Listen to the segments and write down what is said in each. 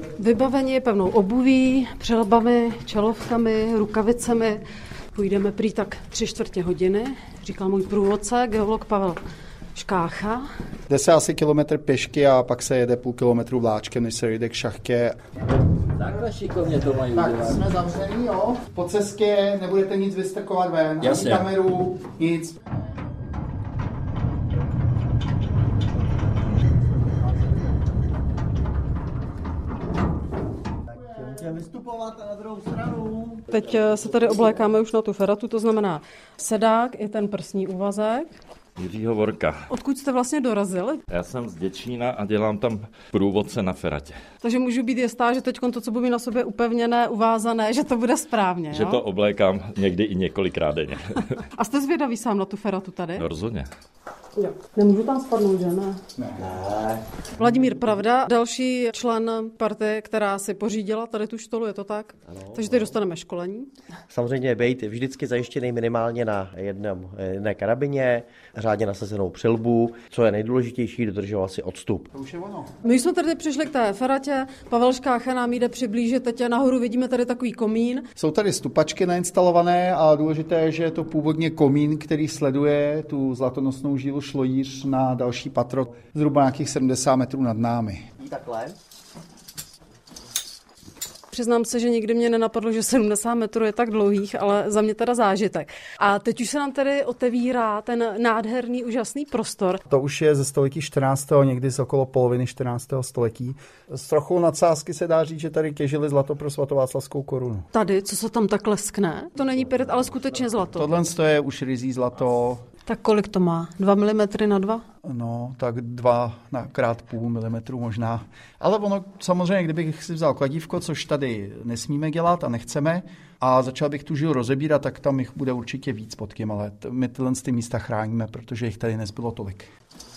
Vybavení pevnou obuví, přilbami, čelovkami, rukavicemi. Půjdeme prý tak 3/4 hodiny, říkal můj průvodce, geolog Pavel Škácha. Jde se asi kilometr pěšky a pak se jede půl kilometru vláčkem, než se jde k šachtě. Takhle šikovně to mají udělat. Tak jsme zavření, jo. Po cestě nebudete nic vystrkovat ven, jasně. Ani kameru, nic. Vystupovat na druhou stranu. Teď se tady oblékáme už na tu feratu, to znamená sedák i ten prsní úvazek. Jiřího Vorka. Odkud jste vlastně dorazili? Já jsem z Děčína a dělám tam průvodce na feratě. Takže můžu být jistá, že teď to, co budu mít na sobě upevněné, uvázané, že to bude správně, Že jo? to oblékám někdy i několikrát denně. A jste zvědavý sám na tu feratu tady? No, rozhodně. Jo. Nemůžu tam spadnout, že ne? Ne. Vladimír Pravda, další člen party, která si pořídila tady tu štolu, je to tak? Ano, takže teď dostaneme školení. Samozřejmě být vždycky zajištěný minimálně na jedné karabině, řádně nasazenou přilbu, co je nejdůležitější, dodržoval si odstup. To už je ono. My jsme tady přišli k té feratě, Pavel Škácha nám jde přiblížit, teď nahoru vidíme tady takový komín. Jsou tady stupačky nainstalované a důležité je, že je to původně komín, který sleduje tu zlatonosnou žílu Šlojíř na další patro, zhruba nějakých 70 metrů nad námi. Takhle. Přiznám se, že nikdy mě nenapadlo, že 70 metrů je tak dlouhých, ale za mě teda zážitek. A teď už se nám tady otevírá ten nádherný, úžasný prostor. To už je ze století 14. někdy z okolo poloviny 14. století. S trochou nadsázky se dá říct, že tady těžili zlato pro svatováclavskou korunu. Tady, co se tam tak leskne, to není pyrit, ale skutečně zlato. Tohle je už ryzí zlato. Tak kolik to má? 2 mm na 2? No, tak 2x0,5 milimetru možná. Ale ono, samozřejmě, kdybych si vzal kladívko, což tady nesmíme dělat a nechceme, a začal bych tu žilu rozebírat, tak tam jich bude určitě víc pod tím, ale my tyhle ty místa chráníme, protože jich tady nezbylo tolik.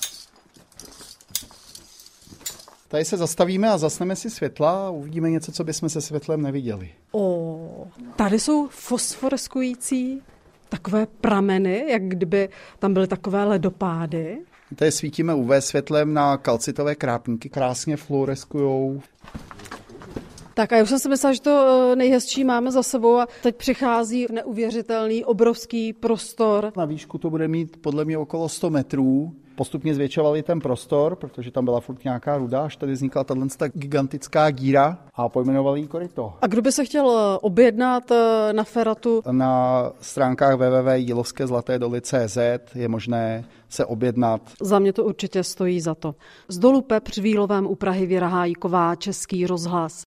Tady se zastavíme a zasneme si světla a uvidíme něco, co bychom se světlem neviděli. Tady jsou fosforeskující takové prameny, jak kdyby tam byly takové ledopády. Tady svítíme UV světlem na kalcitové krápníky, krásně fluoreskujou. Tak a já už jsem si myslela, že to nejhezčí máme za sebou a teď přichází neuvěřitelný, obrovský prostor. Na výšku to bude mít podle mě okolo 100 metrů. Postupně zvětšovali ten prostor, protože tam byla furt nějaká ruda, až tady vznikla tato gigantická díra a pojmenovali ji koryto. A kdo by se chtěl objednat na feratu? Na stránkách www.jilovskezlatédoly.cz je možné se objednat. Za mě to určitě stojí za to. Z dolu Pepř v Jílovém u Prahy Věra Hájková, Český rozhlas.